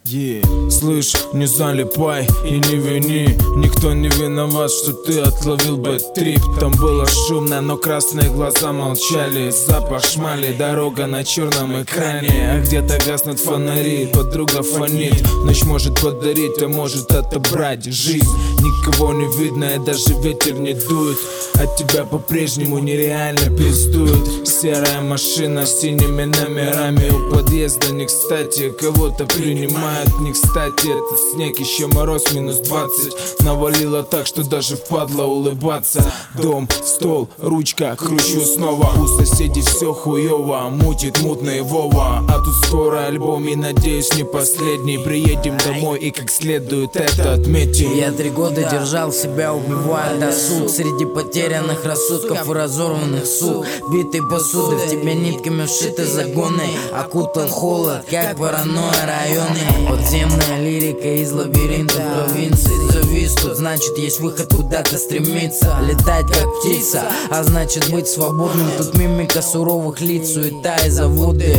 Слышь, не залипай и не вини. Никто не виноват, что ты отловил бэд-трип. Там было шумно, но красные глаза молчали. Запах шмали, дорога на черном экране. А где-то гаснут фонари, подруга фонит. Ночь может подарить, а может отобрать жизнь. Никого не видно, и даже ветер не дует. От тебя по-прежнему нереально пиздует. Серая машина с синими номерами у подъезда не кстати. Кого-то принимают не кстати. Это снег, еще мороз -20. Навалило так, что даже впадло улыбаться. Дом, стол, ручка, кручу снова. У соседей все хуево, мутит мутный Вова. А тут скоро альбом и надеюсь не последний. Приедем домой и как следует это отметим. Я 3 года держал себя, убивая досуг. Среди потерянных рассудков и разорванных сук. Битой посуды, в тебе нитками вшиты загоны. Окутал холод, как паранойя районы. Подземная лирика из лабиринта провинции. Завис, тут значит есть выход куда-то стремиться. Летать как птица, а значит быть свободным. Тут мимика суровых лиц, суета и заводы.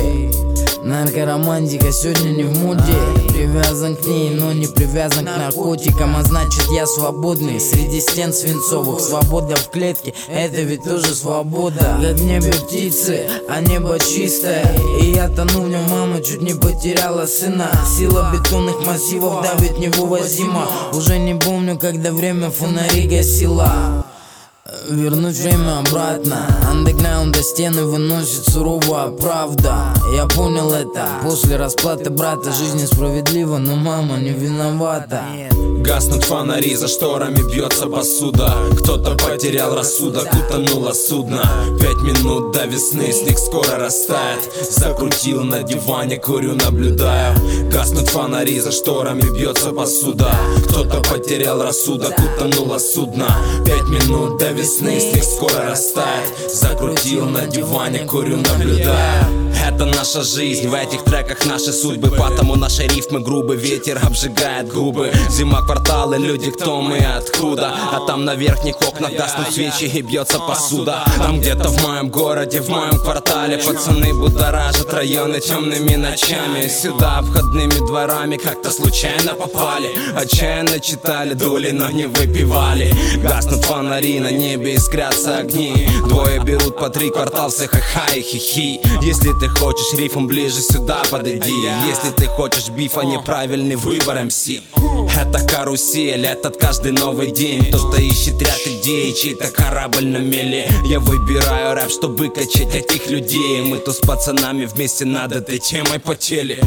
Наркоромантика сегодня не в моде. Привязан к ней, но не привязан к наркотикам. А значит я свободный среди стен свинцовых. Свобода в клетке, это ведь тоже свобода. Как в небе птицы, а небо чистое. И я тону в нем, мама чуть не потеряла сына. Сила бетонных массивов давит невывозимо. Уже не помню, когда время фонари гасила. Вернуть время обратно. Андеграунда стены выносит суровая правда. Я понял это после расплаты брата. Жизнь несправедлива, но мама не виновата. Гаснут фонари, за шторами бьется посуда. Кто-то потерял рассудок, утонуло судно. 5 минут до весны, снег скоро растает. Закрутил на диване, курю, наблюдаю. Гаснут фонари, за шторами бьется посуда. Кто-то потерял рассудок, утонуло судно. 5 минут до весны, снег скоро растает. Закрутил на диване, курю, наблюдаю. Это наша жизнь, в этих треках наши судьбы. Потому наши рифмы грубы, ветер обжигает губы. Зима, кварталы, люди, кто мы, откуда. А там на верхних окнах гаснут свечи и бьется посуда. Там где-то в моем городе, в моем квартале пацаны будоражат районы темными ночами. Сюда обходными дворами как-то случайно попали. Отчаянно читали, дули, но не выпивали. Гаснут фонари, на небе искрятся огни. Двое берут по 3, квартал все ха-ха и хихи. Если ты хочешь рифм, ближе сюда подойди. Если ты хочешь бифа, неправильный выбор МС. Это карусель, этот каждый новый день. Кто-то ищет ряд идей, чей-то корабль на мели. Я выбираю рэп, чтобы качать этих людей. Мы тут с пацанами вместе над этой темой потели.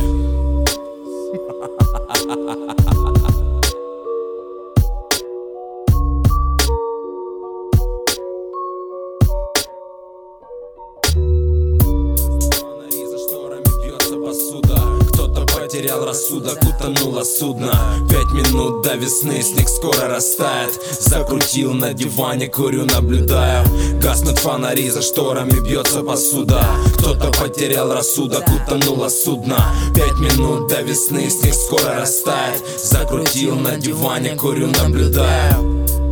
Кто-то потерял рассудок, утонуло судно. 5 минут до весны, снег скоро растает. Закрутил на диване, курю, наблюдаю. Гаснут фонари, за шторами бьется посуда. Кто-то потерял рассудок, утонуло судно. 5 минут до весны, снег скоро растает. Закрутил на диване, курю, наблюдаю.